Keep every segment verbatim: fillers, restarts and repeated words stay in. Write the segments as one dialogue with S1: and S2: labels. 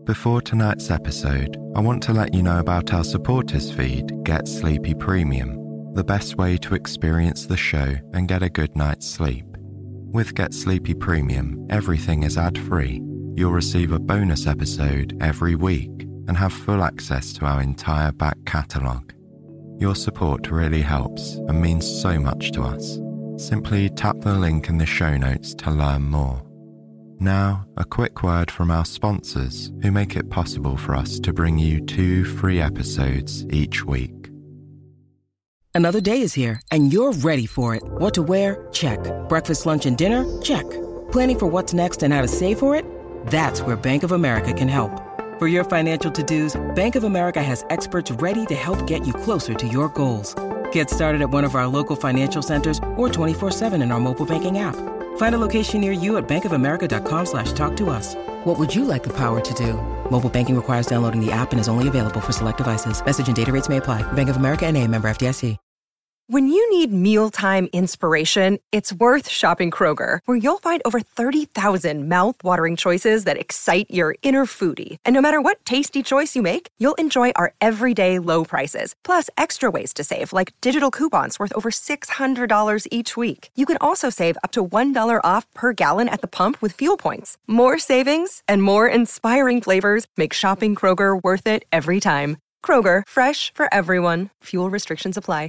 S1: Before tonight's episode, I want to let you know about our supporters feed, Get Sleepy Premium, the best way to experience the show and get a good night's sleep. With Get Sleepy Premium, everything is ad-free. You'll receive a bonus episode every week and have full access to our entire back catalogue. Your support really helps and means so much to us. Simply tap the link in the show notes to learn more. Now, a quick word from our sponsors who make it possible for us to bring you two free episodes each week.
S2: Another day is here, and you're ready for it. What to wear? Check. Breakfast, lunch, and dinner? Check. Planning for what's next and how to save for it? That's where Bank of America can help. For your financial to-dos, Bank of America has experts ready to help get you closer to your goals. Get started at one of our local financial centers or twenty-four seven in our mobile banking app. Find a location near you at bankofamerica.com slash talk to us. What would you like the power to do? Mobile banking requires downloading the app and is only available for select devices. Message and data rates may apply. Bank of America N A, member F D I C.
S3: When you need mealtime inspiration, it's worth shopping Kroger, where you'll find over thirty thousand mouth-watering choices that excite your inner foodie. And no matter what tasty choice you make, you'll enjoy our everyday low prices, plus extra ways to save, like digital coupons worth over six hundred dollars each week. You can also save up to one dollar off per gallon at the pump with fuel points. More savings and more inspiring flavors make shopping Kroger worth it every time. Kroger, fresh for everyone. Fuel restrictions apply.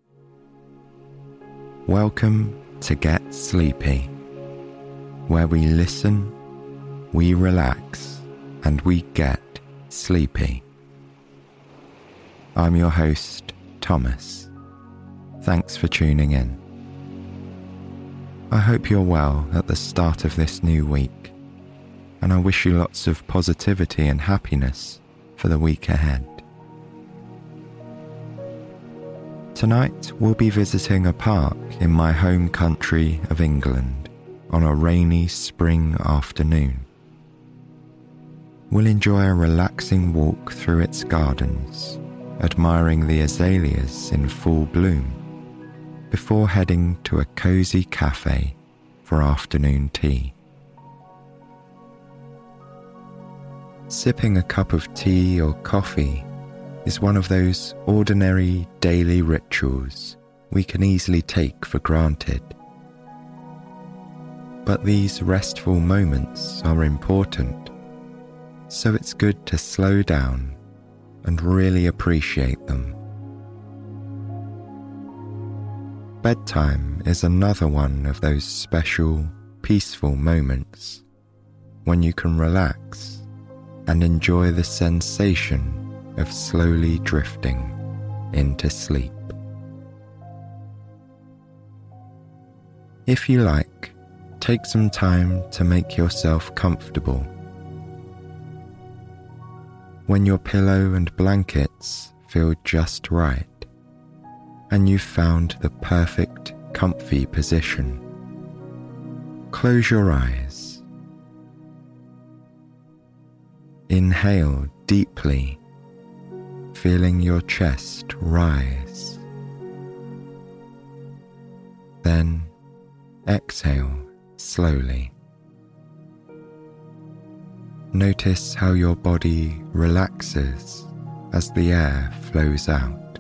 S1: Welcome to Get Sleepy, where we listen, we relax, and we get sleepy. I'm your host, Thomas. Thanks for tuning in. I hope you're well at the start of this new week, and I wish you lots of positivity and happiness for the week ahead. Tonight, we'll be visiting a park in my home country of England on a rainy spring afternoon. We'll enjoy a relaxing walk through its gardens, admiring the azaleas in full bloom, before heading to a cosy cafe for afternoon tea. Sipping a cup of tea or coffee is one of those ordinary daily rituals we can easily take for granted. But these restful moments are important, so it's good to slow down and really appreciate them. Bedtime is another one of those special, peaceful moments when you can relax and enjoy the sensation of slowly drifting into sleep. If you like, take some time to make yourself comfortable. When your pillow and blankets feel just right, and you've found the perfect comfy position, close your eyes. Inhale deeply, feeling your chest rise. Then exhale slowly. Notice how your body relaxes as the air flows out.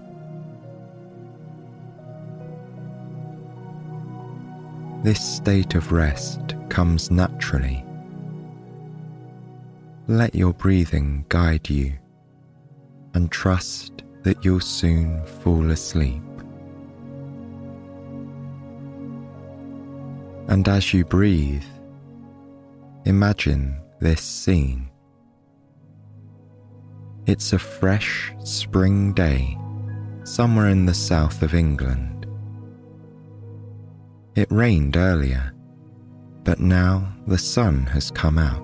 S1: This state of rest comes naturally. Let your breathing guide you, and trust that you'll soon fall asleep. And as you breathe, imagine this scene. It's a fresh spring day somewhere in the south of England. It rained earlier, but now the sun has come out.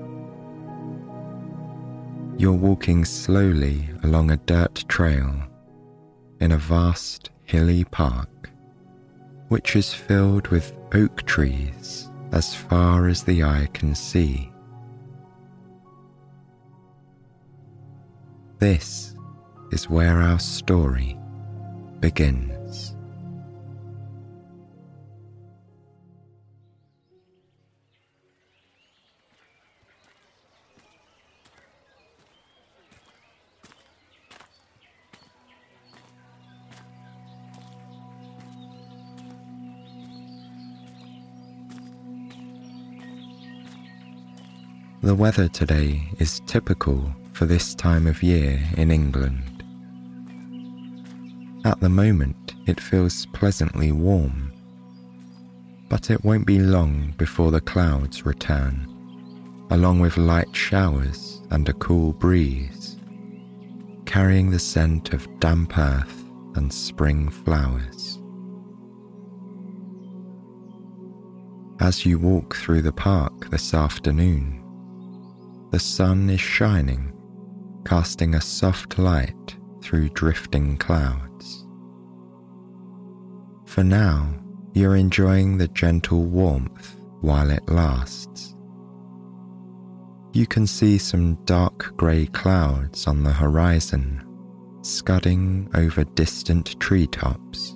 S1: You're walking slowly along a dirt trail in a vast hilly park, which is filled with oak trees as far as the eye can see. This is where our story begins. The weather today is typical for this time of year in England. At the moment, it feels pleasantly warm, but it won't be long before the clouds return, along with light showers and a cool breeze, carrying the scent of damp earth and spring flowers. As you walk through the park this afternoon, the sun is shining, casting a soft light through drifting clouds. For now, you're enjoying the gentle warmth while it lasts. You can see some dark grey clouds on the horizon, scudding over distant treetops.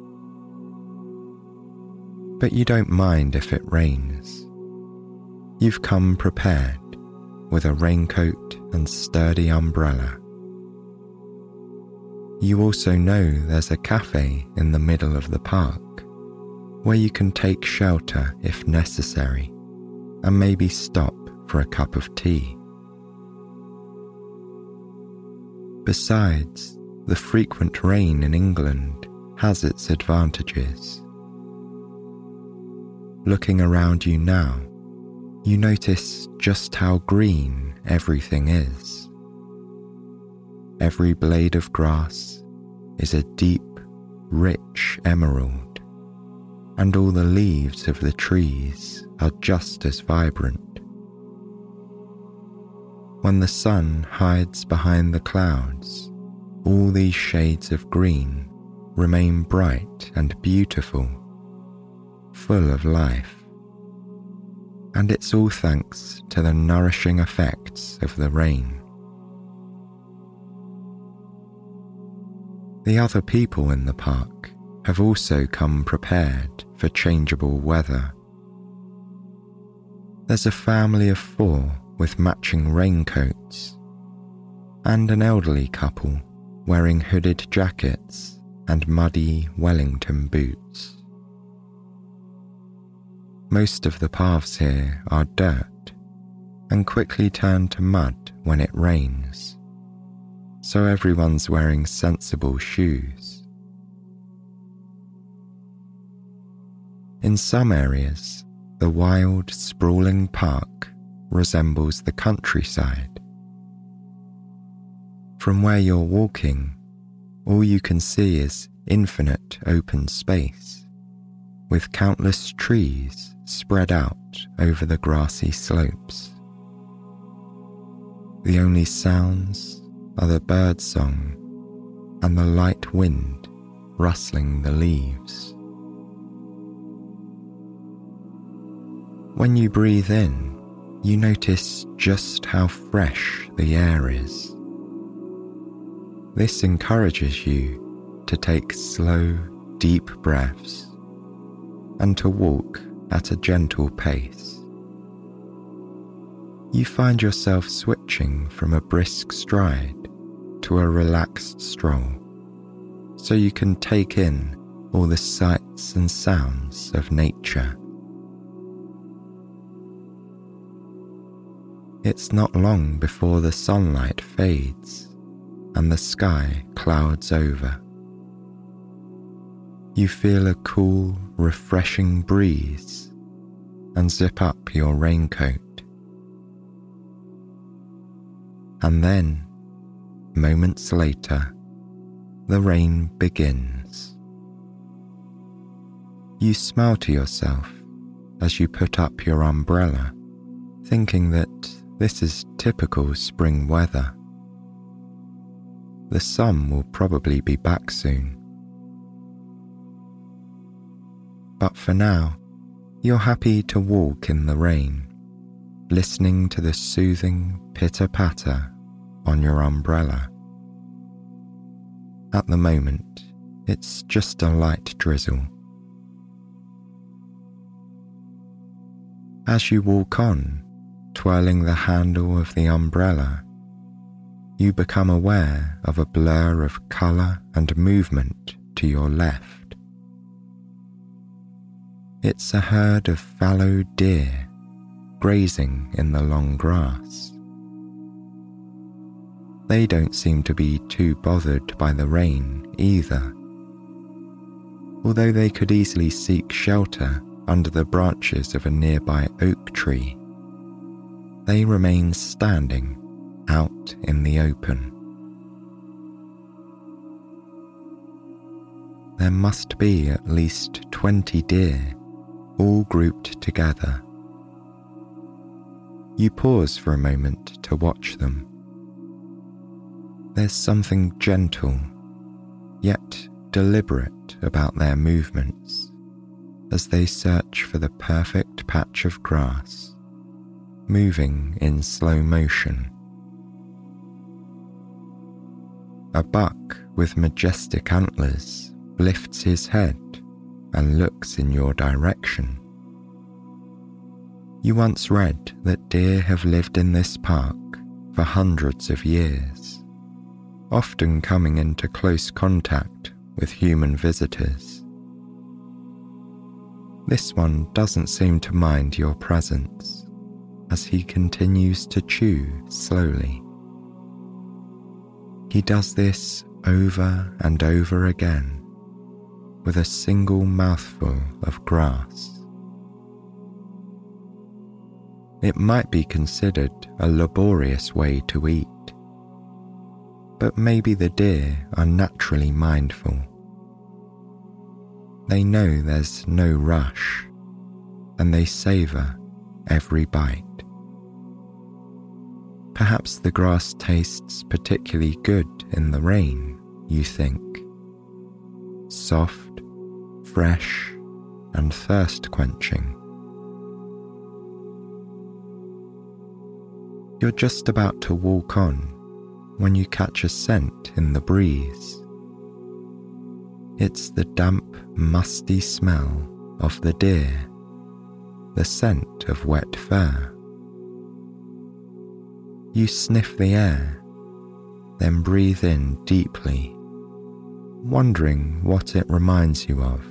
S1: But you don't mind if it rains. You've come prepared with a raincoat and sturdy umbrella. You also know there's a cafe in the middle of the park where you can take shelter if necessary and maybe stop for a cup of tea. Besides, the frequent rain in England has its advantages. Looking around you now, you notice just how green everything is. Every blade of grass is a deep, rich emerald, and all the leaves of the trees are just as vibrant. When the sun hides behind the clouds, all these shades of green remain bright and beautiful, full of life. And it's all thanks to the nourishing effects of the rain. The other people in the park have also come prepared for changeable weather. There's a family of four with matching raincoats, and an elderly couple wearing hooded jackets and muddy Wellington boots. Most of the paths here are dirt and quickly turn to mud when it rains, so everyone's wearing sensible shoes. In some areas, the wild, sprawling park resembles the countryside. From where you're walking, all you can see is infinite open space, with countless trees spread out over the grassy slopes. The only sounds are the bird song and the light wind rustling the leaves. When you breathe in, you notice just how fresh the air is. This encourages you to take slow, deep breaths and to walk at a gentle pace. You find yourself switching from a brisk stride to a relaxed stroll, so you can take in all the sights and sounds of nature. It's not long before the sunlight fades and the sky clouds over. You feel a cool, refreshing breeze and zip up your raincoat. And then, moments later, the rain begins. You smile to yourself as you put up your umbrella, thinking that this is typical spring weather. The sun will probably be back soon. But for now, you're happy to walk in the rain, listening to the soothing pitter-patter on your umbrella. At the moment, it's just a light drizzle. As you walk on, twirling the handle of the umbrella, you become aware of a blur of colour and movement to your left. It's a herd of fallow deer grazing in the long grass. They don't seem to be too bothered by the rain either, although they could easily seek shelter under the branches of a nearby oak tree. They remain standing out in the open. There must be at least twenty deer, all grouped together. You pause for a moment to watch them. There's something gentle, yet deliberate about their movements as they search for the perfect patch of grass, moving in slow motion. A buck with majestic antlers lifts his head and looks in your direction. You once read that deer have lived in this park for hundreds of years, often coming into close contact with human visitors. This one doesn't seem to mind your presence as he continues to chew slowly. He does this over and over again with a single mouthful of grass. It might be considered a laborious way to eat, but maybe the deer are naturally mindful. They know there's no rush, and they savour every bite. Perhaps the grass tastes particularly good in the rain, you think. Soft, fresh, and thirst-quenching. You're just about to walk on when you catch a scent in the breeze. It's the damp, musty smell of the deer, the scent of wet fur. You sniff the air, then breathe in deeply, wondering what it reminds you of.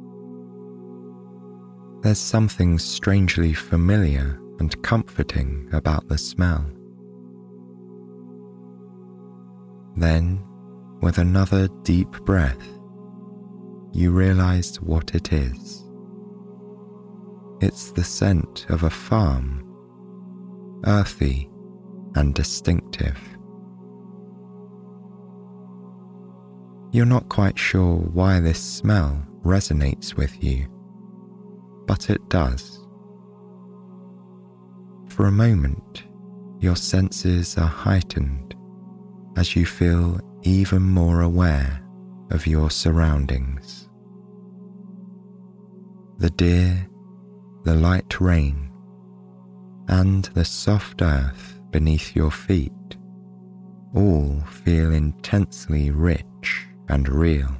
S1: There's something strangely familiar and comforting about the smell. Then, with another deep breath, you realize what it is. It's the scent of a farm, earthy and distinctive. You're not quite sure why this smell resonates with you, but it does. For a moment, your senses are heightened as you feel even more aware of your surroundings. The deer, the light rain, and the soft earth beneath your feet all feel intensely rich and real.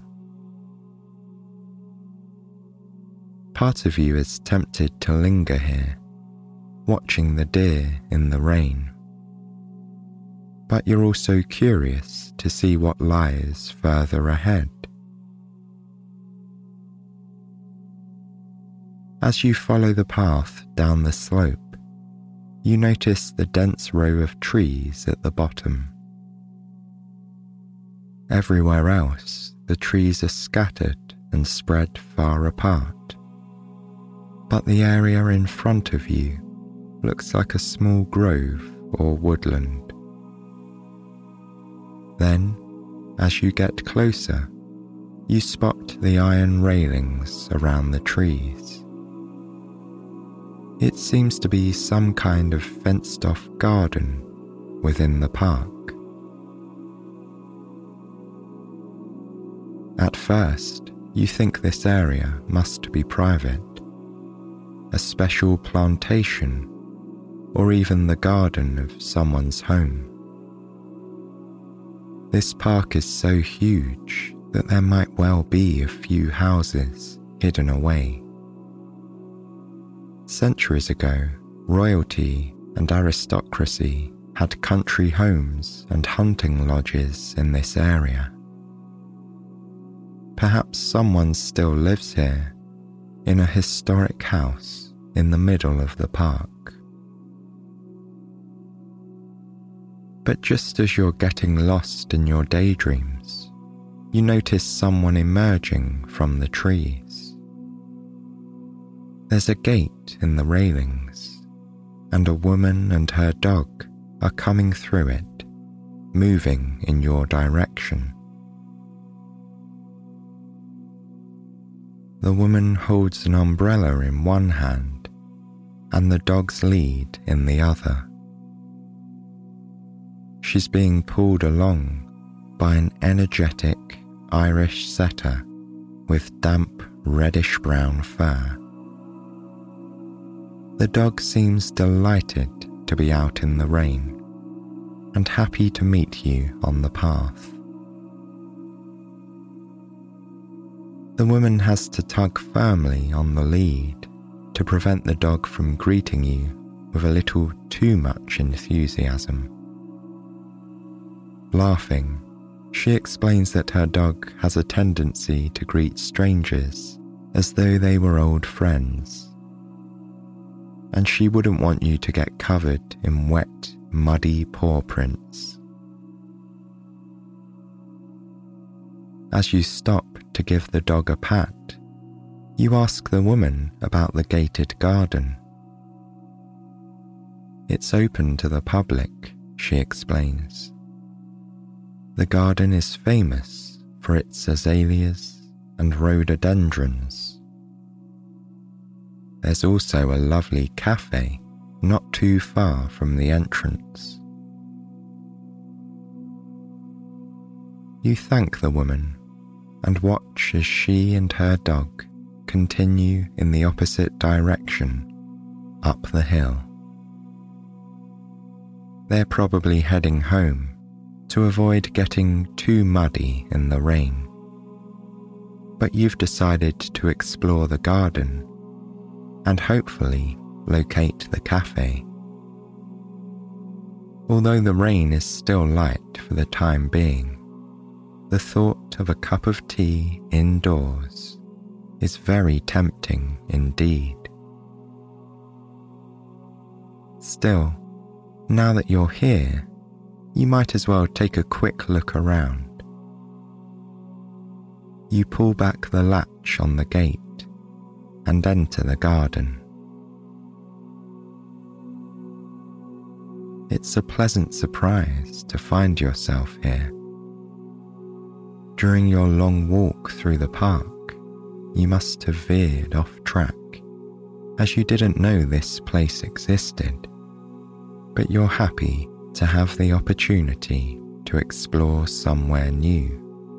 S1: Part of you is tempted to linger here, watching the deer in the rain. But you're also curious to see what lies further ahead. As you follow the path down the slope, you notice the dense row of trees at the bottom. Everywhere else, the trees are scattered and spread far apart, but the area in front of you looks like a small grove or woodland. Then, as you get closer, you spot the iron railings around the trees. It seems to be some kind of fenced-off garden within the park. At first, you think this area must be private, a special plantation, or even the garden of someone's home. This park is so huge that there might well be a few houses hidden away. Centuries ago, royalty and aristocracy had country homes and hunting lodges in this area. Perhaps someone still lives here, in a historic house in the middle of the park. But just as you're getting lost in your daydreams, you notice someone emerging from the trees. There's a gate in the railings, and a woman and her dog are coming through it, moving in your direction. The woman holds an umbrella in one hand and the dog's lead in the other. She's being pulled along by an energetic Irish setter with damp reddish-brown fur. The dog seems delighted to be out in the rain and happy to meet you on the path. The woman has to tug firmly on the lead to prevent the dog from greeting you with a little too much enthusiasm. Laughing, she explains that her dog has a tendency to greet strangers as though they were old friends, and she wouldn't want you to get covered in wet, muddy paw prints. As you stop to give the dog a pat, you ask the woman about the gated garden. It's open to the public, she explains. The garden is famous for its azaleas and rhododendrons. There's also a lovely cafe not too far from the entrance. You thank the woman and watch as she and her dog continue in the opposite direction, up the hill. They're probably heading home to avoid getting too muddy in the rain. But you've decided to explore the garden and hopefully locate the cafe. Although the rain is still light for the time being, the thought of a cup of tea indoors is very tempting indeed. Still, now that you're here, you might as well take a quick look around. You pull back the latch on the gate and enter the garden. It's a pleasant surprise to find yourself here. During your long walk through the park, you must have veered off track, as you didn't know this place existed, but you're happy to have the opportunity to explore somewhere new.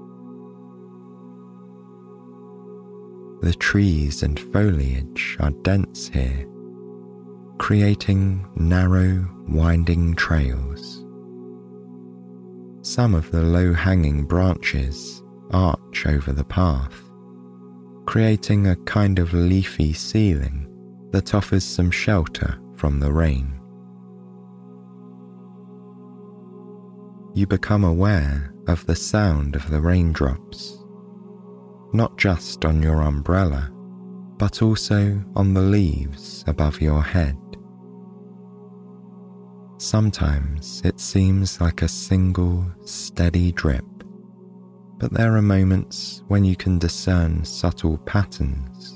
S1: The trees and foliage are dense here, creating narrow, winding trails. Some of the low-hanging branches arch over the path, creating a kind of leafy ceiling that offers some shelter from the rain. You become aware of the sound of the raindrops, not just on your umbrella, but also on the leaves above your head. Sometimes it seems like a single, steady drip, but there are moments when you can discern subtle patterns.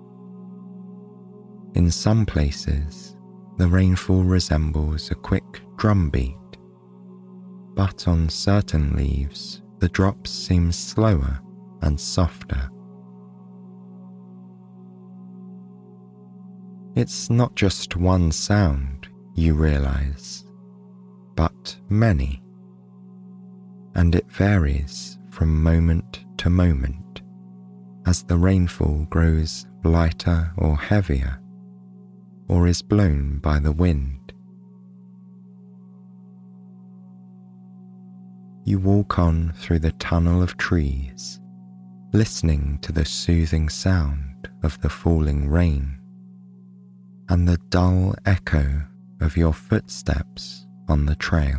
S1: In some places, the rainfall resembles a quick drumbeat, but on certain leaves, the drops seem slower and softer. It's not just one sound, you realize, but many, and it varies from moment to moment as the rainfall grows lighter or heavier, or is blown by the wind. You walk on through the tunnel of trees, listening to the soothing sound of the falling rain and the dull echo of your footsteps on the trail.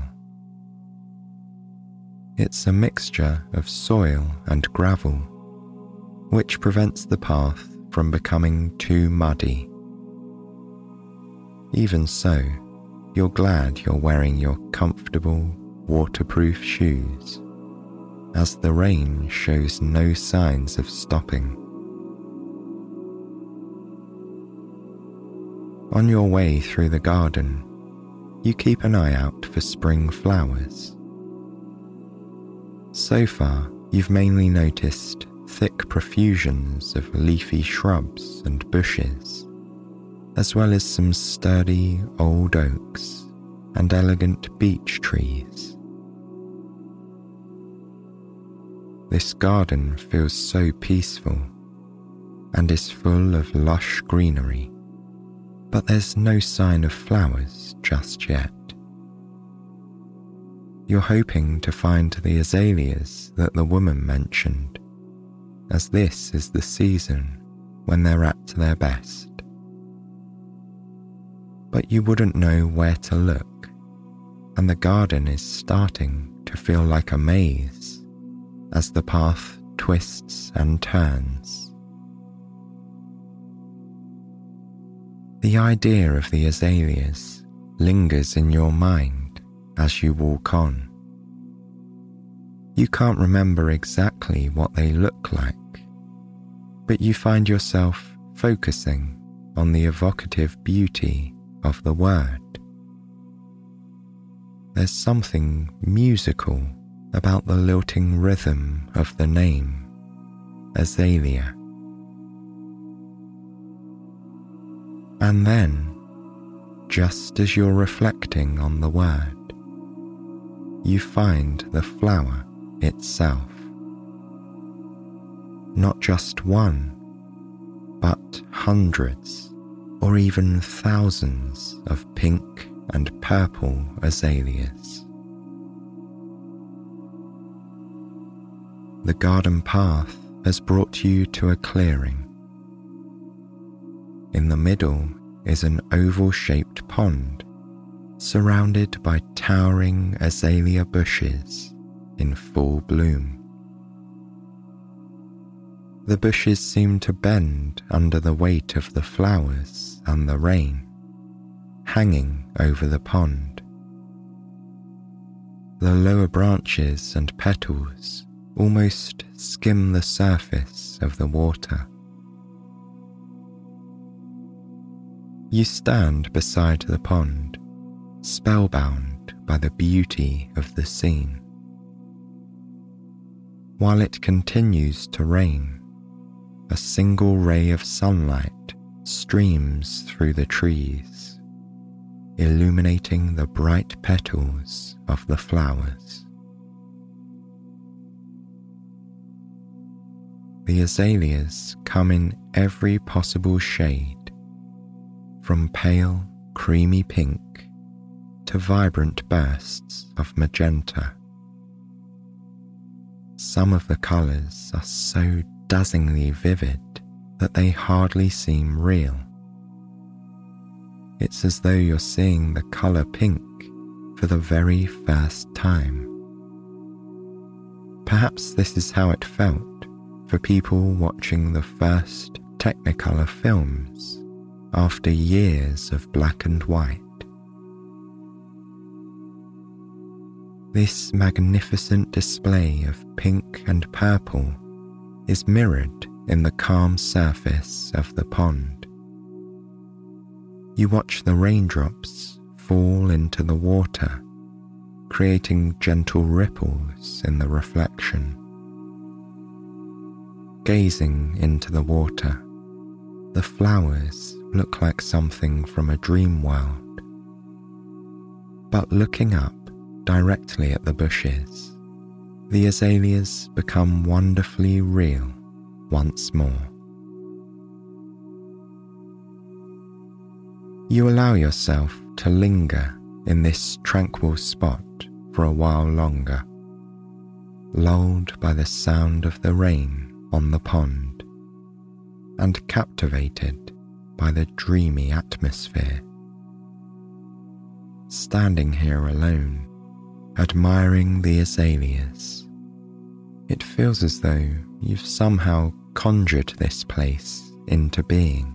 S1: It's a mixture of soil and gravel, which prevents the path from becoming too muddy. Even so, you're glad you're wearing your comfortable, waterproof shoes, as the rain shows no signs of stopping. On your way through the garden, you keep an eye out for spring flowers. So far, you've mainly noticed thick profusions of leafy shrubs and bushes, as well as some sturdy old oaks and elegant beech trees. This garden feels so peaceful and is full of lush greenery, but there's no sign of flowers just yet. You're hoping to find the azaleas that the woman mentioned, as this is the season when they're at their best. But you wouldn't know where to look, and the garden is starting to feel like a maze as the path twists and turns. The idea of the azaleas lingers in your mind as you walk on. You can't remember exactly what they look like, but you find yourself focusing on the evocative beauty of the word. There's something musical about the lilting rhythm of the name, azalea. And then, just as you're reflecting on the word, you find the flower itself. Not just one, but hundreds or even thousands of pink and purple azaleas. The garden path has brought you to a clearing. In the middle is an oval-shaped pond, surrounded by towering azalea bushes in full bloom. The bushes seem to bend under the weight of the flowers and the rain, hanging over the pond. The lower branches and petals almost skim the surface of the water. You stand beside the pond, spellbound by the beauty of the scene. While it continues to rain, a single ray of sunlight streams through the trees, illuminating the bright petals of the flowers. The azaleas come in every possible shade, from pale, creamy pink to vibrant bursts of magenta. Some of the colours are so dazzlingly vivid that they hardly seem real. It's as though you're seeing the colour pink for the very first time. Perhaps this is how it felt for people watching the first Technicolor films after years of black and white. This magnificent display of pink and purple is mirrored in the calm surface of the pond. You watch the raindrops fall into the water, creating gentle ripples in the reflection. Gazing into the water, the flowers look like something from a dream world. But looking up directly at the bushes, the azaleas become wonderfully real once more. You allow yourself to linger in this tranquil spot for a while longer, lulled by the sound of the rain on the pond, and captivated by the dreamy atmosphere. Standing here alone, admiring the azaleas, it feels as though you've somehow conjured this place into being.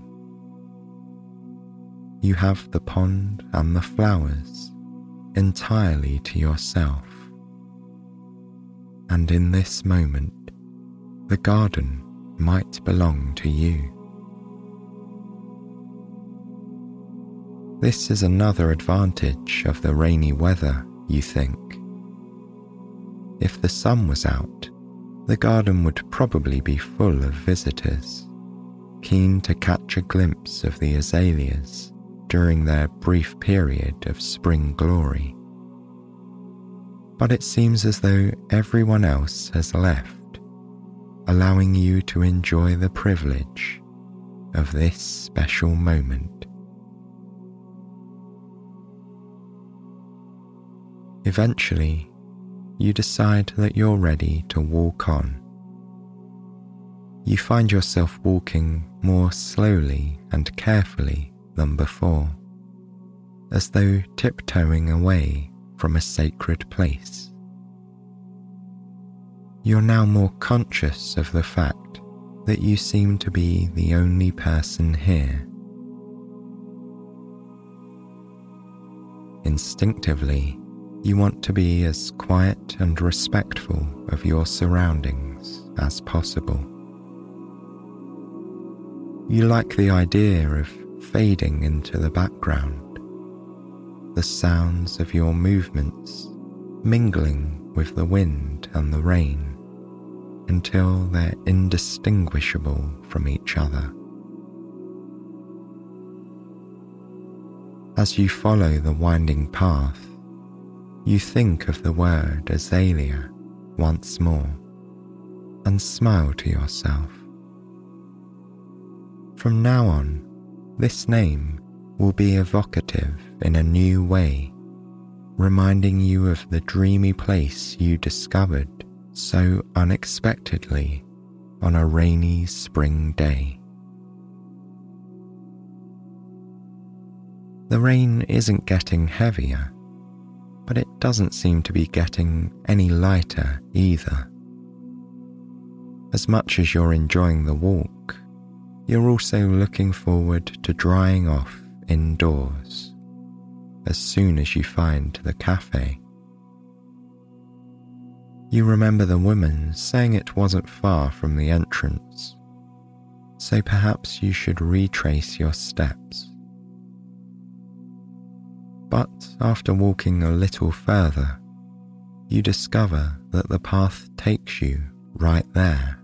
S1: You have the pond and the flowers entirely to yourself. And in this moment, the garden might belong to you. This is another advantage of the rainy weather, you think. If the sun was out, the garden would probably be full of visitors, keen to catch a glimpse of the azaleas during their brief period of spring glory. But it seems as though everyone else has left, allowing you to enjoy the privilege of this special moment. Eventually, you decide that you're ready to walk on. You find yourself walking more slowly and carefully than before, as though tiptoeing away from a sacred place. You're now more conscious of the fact that you seem to be the only person here. Instinctively, you want to be as quiet and respectful of your surroundings as possible. You like the idea of fading into the background, the sounds of your movements mingling with the wind and the rain until they're indistinguishable from each other. As you follow the winding path, you think of the word azalea once more and smile to yourself. From now on, this name will be evocative in a new way, reminding you of the dreamy place you discovered so unexpectedly on a rainy spring day. The rain isn't getting heavier, but it doesn't seem to be getting any lighter either. As much as you're enjoying the walk, you're also looking forward to drying off indoors as soon as you find the cafe. You remember the woman saying it wasn't far from the entrance, so perhaps you should retrace your steps. But after walking a little further, you discover that the path takes you right there.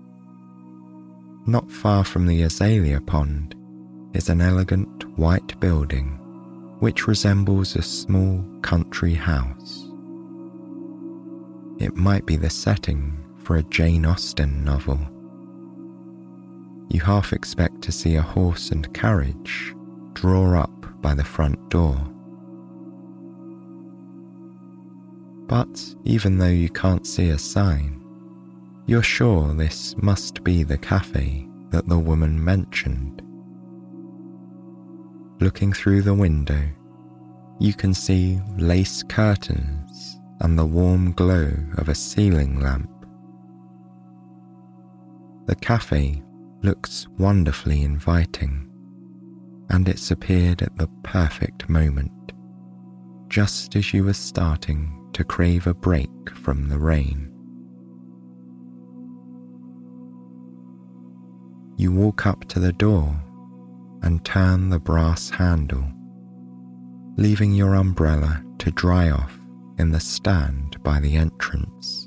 S1: Not far from the azalea pond is an elegant white building which resembles a small country house. It might be the setting for a Jane Austen novel. You half expect to see a horse and carriage draw up by the front door. But even though you can't see a sign, you're sure this must be the cafe that the woman mentioned. Looking through the window, you can see lace curtains and the warm glow of a ceiling lamp. The cafe looks wonderfully inviting, and it's appeared at the perfect moment, just as you were starting to crave a break from the rain. You walk up to the door and turn the brass handle, leaving your umbrella to dry off in the stand by the entrance.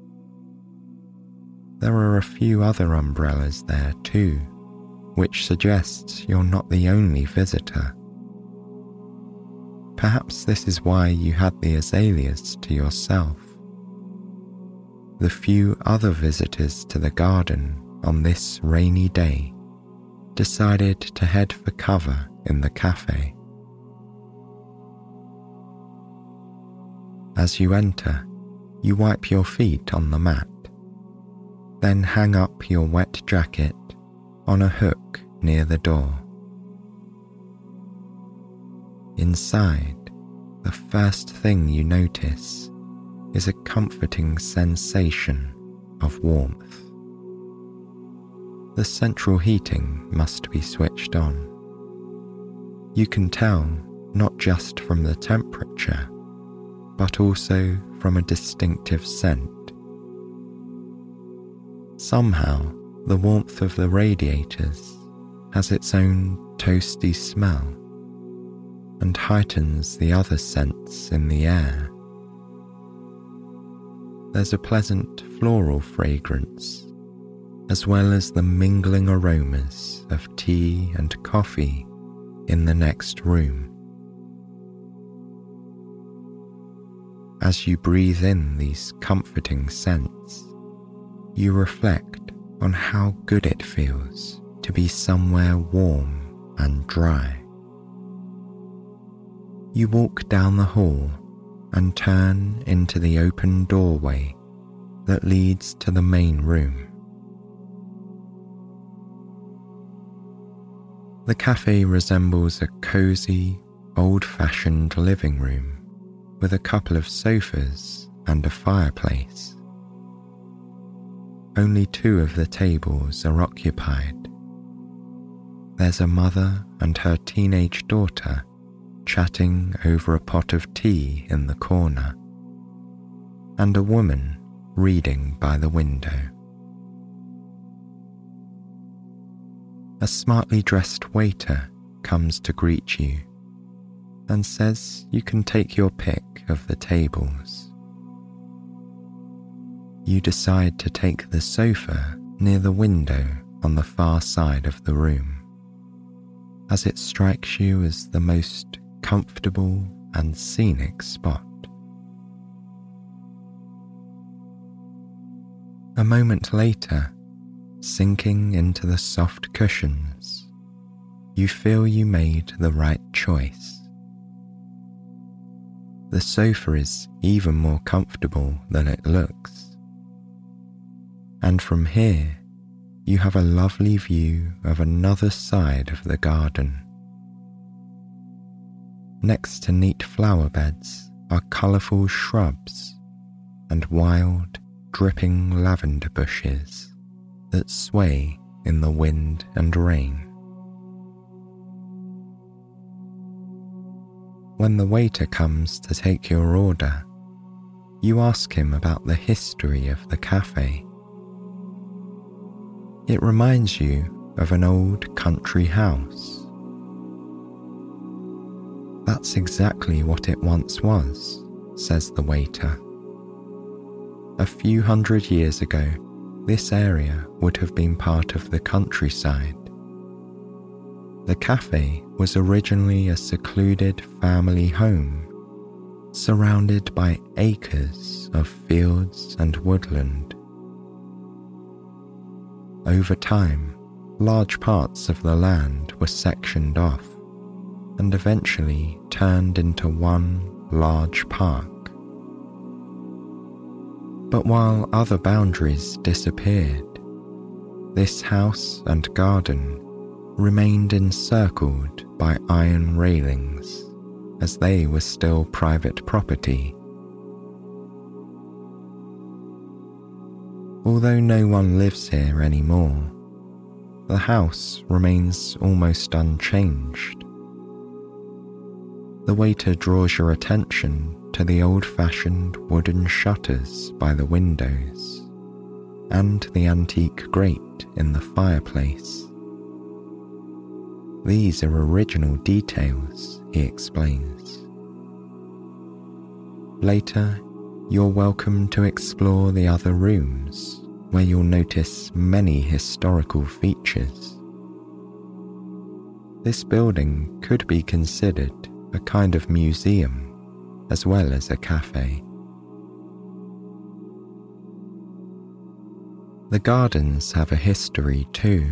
S1: There are a few other umbrellas there too, which suggests you're not the only visitor. Perhaps this is why you had the azaleas to yourself. The few other visitors to the garden on this rainy day decided to head for cover in the cafe. As you enter, you wipe your feet on the mat, then hang up your wet jacket on a hook near the door. Inside, the first thing you notice is a comforting sensation of warmth. The central heating must be switched on. You can tell not just from the temperature, but also from a distinctive scent Somehow, the warmth of the radiators has its own toasty smell and heightens the other scents in the air. There's a pleasant floral fragrance, as well as the mingling aromas of tea and coffee in the next room. As you breathe in these comforting scents, you reflect on how good it feels to be somewhere warm and dry. You walk down the hall and turn into the open doorway that leads to the main room. The cafe resembles a cozy, old-fashioned living room with a couple of sofas and a fireplace. Only two of the tables are occupied. There's a mother and her teenage daughter chatting over a pot of tea in the corner, and a woman reading by the window. A smartly dressed waiter comes to greet you and says you can take your pick of the tables. You decide to take the sofa near the window on the far side of the room, as it strikes you as the most comfortable and scenic spot. A moment later, sinking into the soft cushions, you feel you made the right choice. The sofa is even more comfortable than it looks, and from here you have a lovely view of another side of the garden. Next to neat flower beds are colourful shrubs and wild, dripping lavender bushes that sway in the wind and rain. When the waiter comes to take your order, you ask him about the history of the cafe. It reminds you of an old country house. That's exactly what it once was, says the waiter. A few hundred years ago, this area would have been part of the countryside. The cafe was originally a secluded family home, surrounded by acres of fields and woodland. Over time, large parts of the land were sectioned off and eventually turned into one large park. But while other boundaries disappeared, this house and garden remained encircled by iron railings, as they were still private property. Although no one lives here anymore, the house remains almost unchanged. The waiter draws your attention to the old-fashioned wooden shutters by the windows and the antique grate in the fireplace. These are original details, he explains. Later, you're welcome to explore the other rooms, where you'll notice many historical features. This building could be considered a kind of museum, as well as a cafe. The gardens have a history too.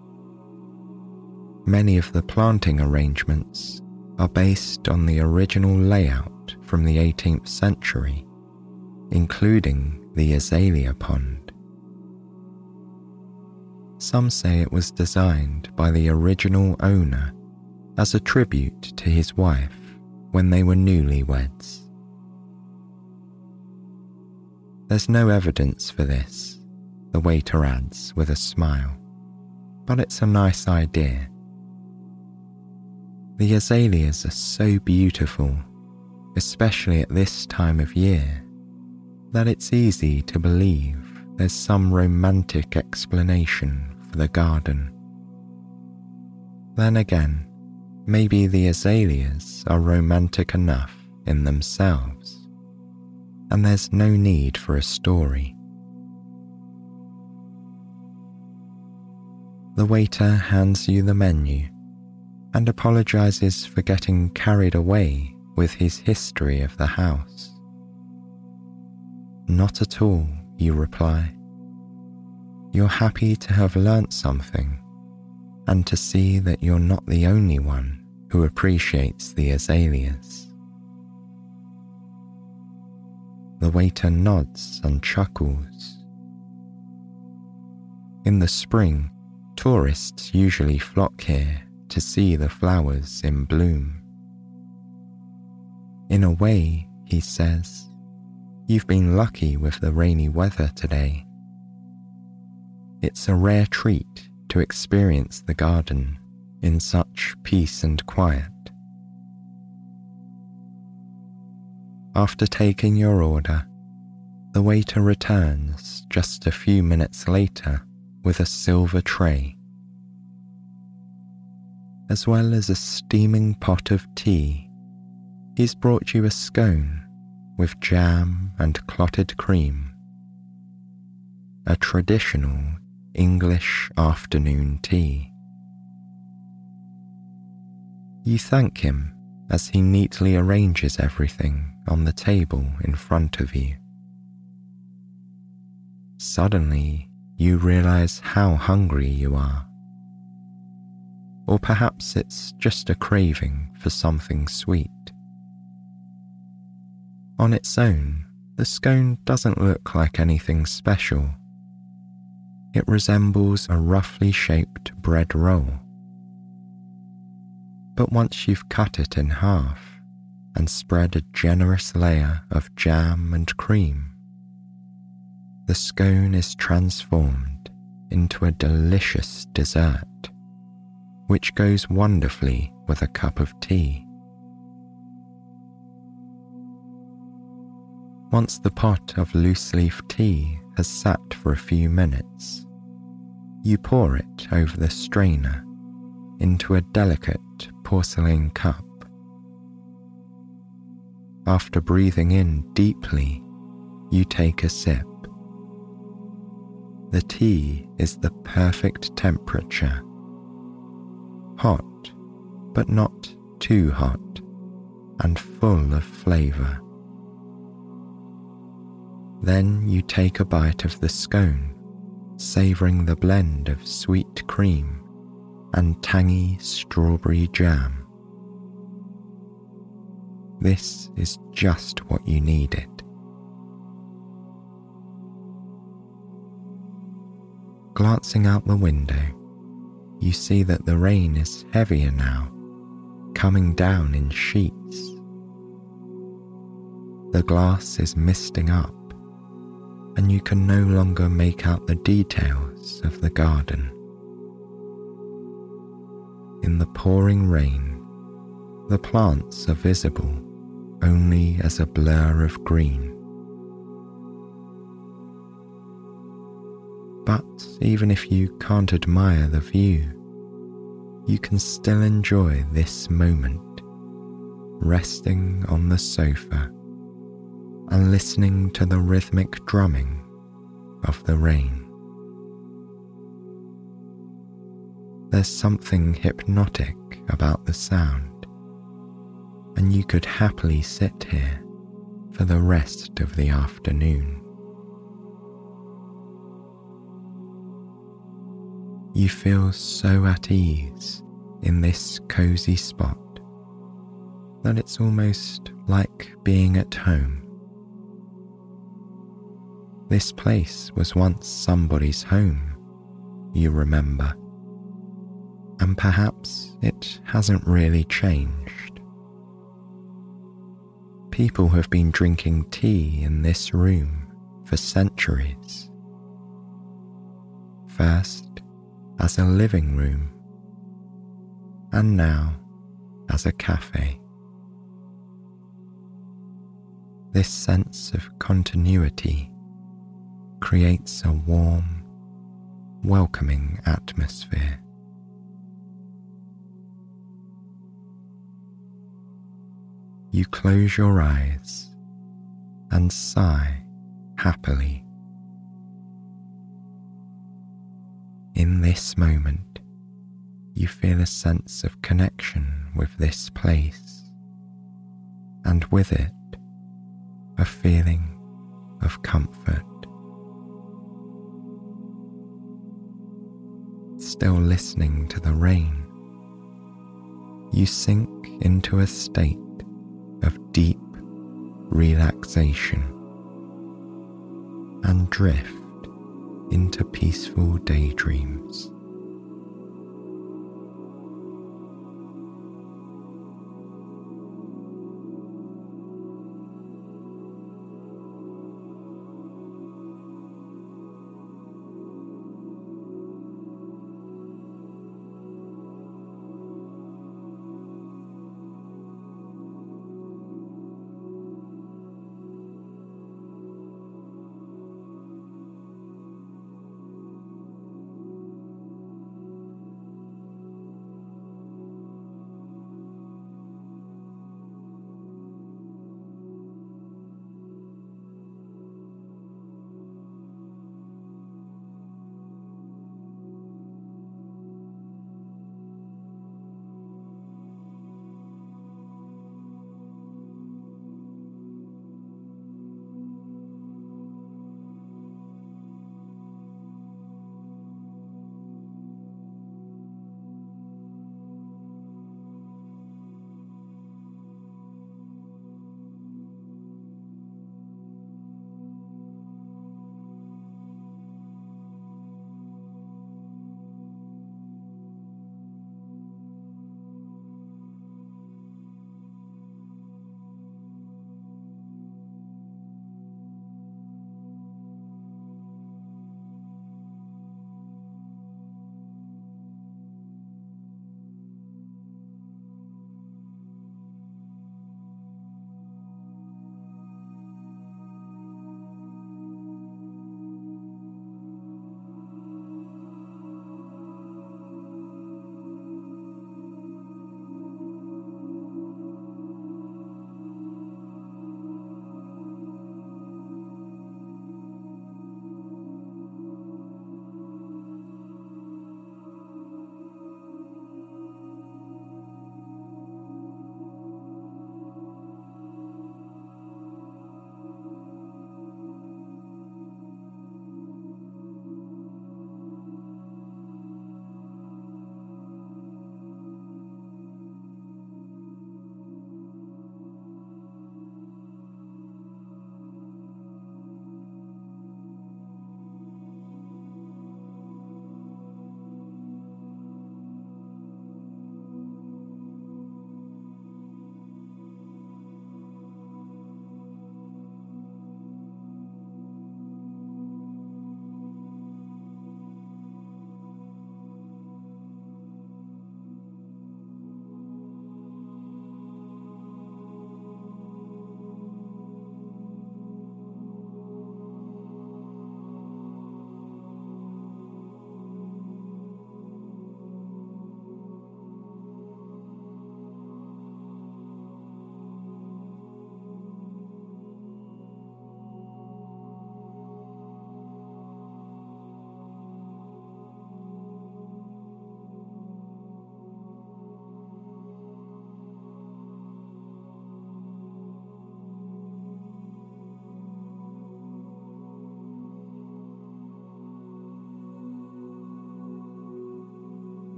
S1: Many of the planting arrangements are based on the original layout from the eighteenth century, including the azalea pond. Some say it was designed by the original owner as a tribute to his wife when they were newlyweds. There's no evidence for this, the waiter adds with a smile, but it's a nice idea. The azaleas are so beautiful, especially at this time of year, that it's easy to believe there's some romantic explanation for the garden. Then again, maybe the azaleas are romantic enough in themselves, and there's no need for a story. The waiter hands you the menu and apologizes for getting carried away with his history of the house. Not at all, you reply. You're happy to have learnt something and to see that you're not the only one who appreciates the azaleas. The waiter nods and chuckles. In the spring, tourists usually flock here to see the flowers in bloom. In a way, he says, you've been lucky with the rainy weather today. It's a rare treat to experience the garden in such peace and quiet. After taking your order, the waiter returns just a few minutes later with a silver tray. As well as a steaming pot of tea, he's brought you a scone with jam and clotted cream. A traditional English afternoon tea. You thank him as he neatly arranges everything on the table in front of you. Suddenly, you realize how hungry you are. Or perhaps it's just a craving for something sweet. On its own, the scone doesn't look like anything special. It resembles a roughly shaped bread roll. But once you've cut it in half and spread a generous layer of jam and cream, the scone is transformed into a delicious dessert, which goes wonderfully with a cup of tea. Once the pot of loose-leaf tea has sat for a few minutes, you pour it over the strainer into a delicate porcelain cup. After breathing in deeply, you take a sip. The tea is the perfect temperature. Hot, but not too hot, and full of flavour. Then you take a bite of the scone, savouring the blend of sweet cream and tangy strawberry jam. This is just what you needed. Glancing out the window, you see that the rain is heavier now, coming down in sheets. The glass is misting up, and you can no longer make out the details of the garden. In the pouring rain, the plants are visible only as a blur of green. But even if you can't admire the view, you can still enjoy this moment, resting on the sofa and listening to the rhythmic drumming of the rain. There's something hypnotic about the sound, and you could happily sit here for the rest of the afternoon. You feel so at ease in this cozy spot that it's almost like being at home. This place was once somebody's home, you remember, and perhaps it hasn't really changed. People have been drinking tea in this room for centuries. First, as a living room, and now as a cafe. This sense of continuity creates a warm, welcoming atmosphere. You close your eyes and sigh happily. In this moment, you feel a sense of connection with this place, and with it, a feeling of comfort. Still listening to the rain, you sink into a state of deep relaxation and drift into peaceful daydreams.